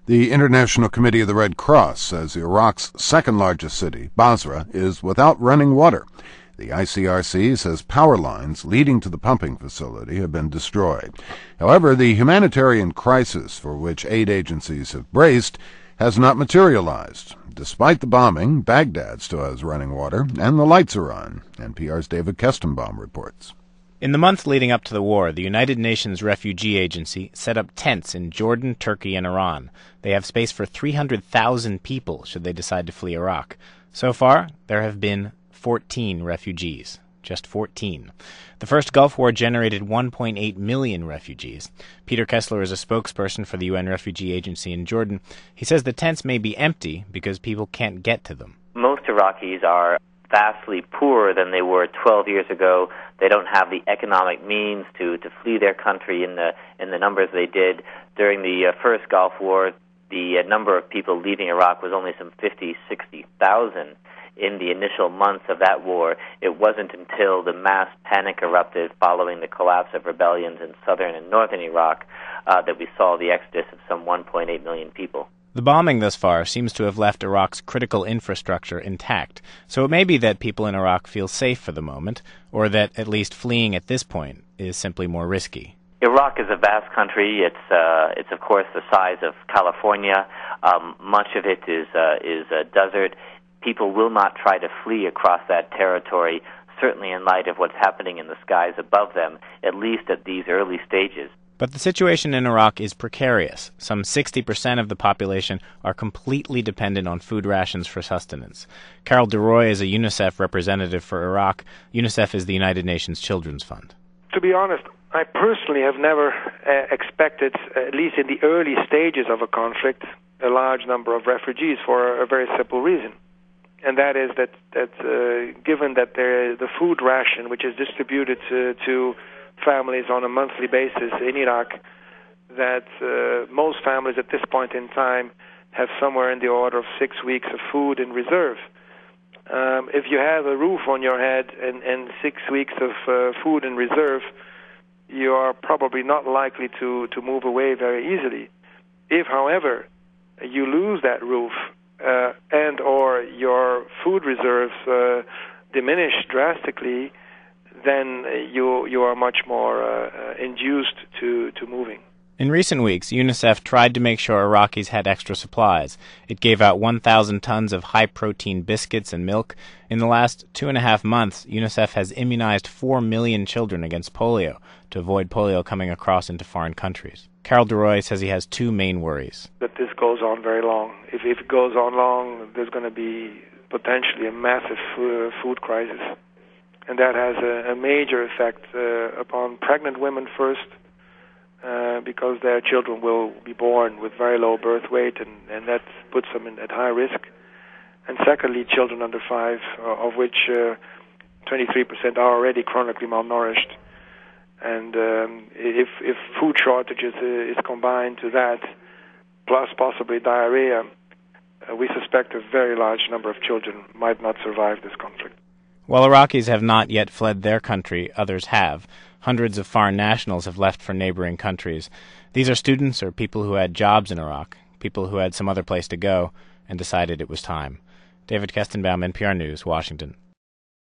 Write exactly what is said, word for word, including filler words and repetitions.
The International Committee of the Red Cross says Iraq's second-largest city, Basra, is without running water. The I C R C says power lines leading to the pumping facility have been destroyed. However, the humanitarian crisis for which aid agencies have braced has not materialized. Despite the bombing, Baghdad still has running water, and the lights are on. N P R's David Kestenbaum reports. In the month leading up to the war, the United Nations Refugee Agency set up tents in Jordan, Turkey, and Iran. They have space for three hundred thousand people should they decide to flee Iraq. So far, there have been fourteen refugees. Just fourteen. The first Gulf War generated one point eight million refugees. Peter Kessler is a spokesperson for the U N Refugee Agency in Jordan. He says the tents may be empty because people can't get to them. Most Iraqis are vastly poorer than they were twelve years ago. They don't have the economic means to, to flee their country in the in the numbers they did. During the uh, first Gulf War, the uh, number of people leaving Iraq was only some fifty, sixty thousand. In the initial months of that war, it wasn't until the mass panic erupted following the collapse of rebellions in southern and northern Iraq uh, that we saw the exodus of some one point eight million people. The bombing thus far seems to have left Iraq's critical infrastructure intact, so it may be that people in Iraq feel safe for the moment, or that at least fleeing at this point is simply more risky. Iraq is a vast country. It's, uh, it's of course, the size of California. Um, much of it is, uh, is a desert. People will not try to flee across that territory, certainly in light of what's happening in the skies above them, at least at these early stages. But the situation in Iraq is precarious. Some sixty percent of the population are completely dependent on food rations for sustenance. Carol DeRoy is a UNICEF representative for Iraq. UNICEF is the United Nations Children's Fund. To be honest, I personally have never uh, expected, at least in the early stages of a conflict, a large number of refugees for a very simple reason. And that is that, that uh, given that there, the food ration, which is distributed to, to families on a monthly basis in Iraq, that uh, most families at this point in time have somewhere in the order of six weeks of food in reserve. Um, if you have a roof on your head and, and six weeks of uh, food in reserve, you are probably not likely to, to move away very easily. If, however, you lose that roof, Uh, and or your food reserves uh, diminish drastically, then you you are much more uh, induced to, to moving. In recent weeks, UNICEF tried to make sure Iraqis had extra supplies. It gave out one thousand tons of high-protein biscuits and milk. In the last two and a half months, UNICEF has immunized four million children against polio to avoid polio coming across into foreign countries. Carol DeRoy says he has two main worries. That this goes on very long. If, if it goes on long, there's going to be potentially a massive uh, food crisis. And that has a, a major effect uh, upon pregnant women first, uh, because their children will be born with very low birth weight, and, and that puts them in, at high risk. And secondly, children under five, uh, of which uh, twenty-three percent are already chronically malnourished. And um, if, if food shortages uh, is combined to that, plus possibly diarrhea, uh, we suspect a very large number of children might not survive this conflict. While Iraqis have not yet fled their country, others have. Hundreds of foreign nationals have left for neighboring countries. These are students or people who had jobs in Iraq, people who had some other place to go and decided it was time. David Kestenbaum, N P R News, Washington.